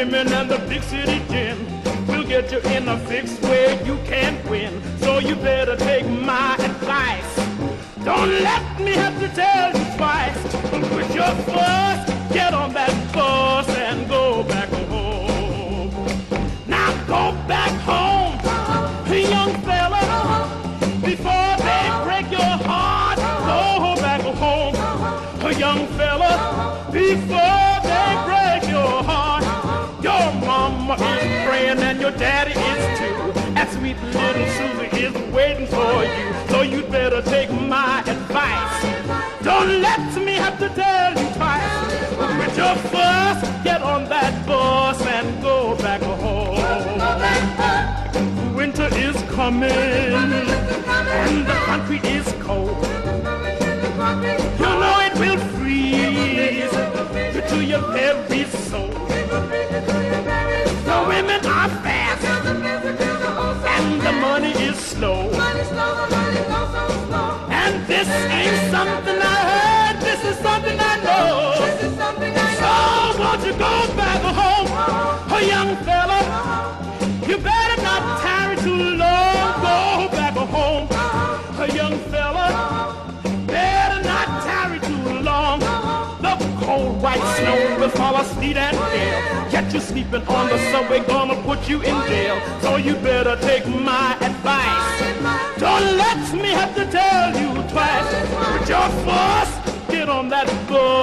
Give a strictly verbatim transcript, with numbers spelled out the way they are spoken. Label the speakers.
Speaker 1: women and the big city gin will get you in a fix where you can't win. So you better take my advice. Don't let me have to tell you twice. Put your first, get on that bus and go back home. Now go back home, young fella, before they break your heart. Go back home, young fella, before they break your heart. Your mama is praying and your daddy is too. And sweet little Susie is waiting for you. So you'd better take my advice. Don't let me have to tell you twice. With your first, get on that bus and go back home. Winter is coming and the country is cold. You know it will freeze you to your very soul. The women are fast and the money is slow. And this ain't something I heard, this is something I know. So won't you go back home, oh young fella? You better not tarry too long. Go back home, oh young fella. Better not tarry too long. The cold white snow will fall as sleet and hail. Yet you sleeping on the subway, gonna put you in jail. So you better take my advice. Don't let me have to tell you twice. With your first, get on that bus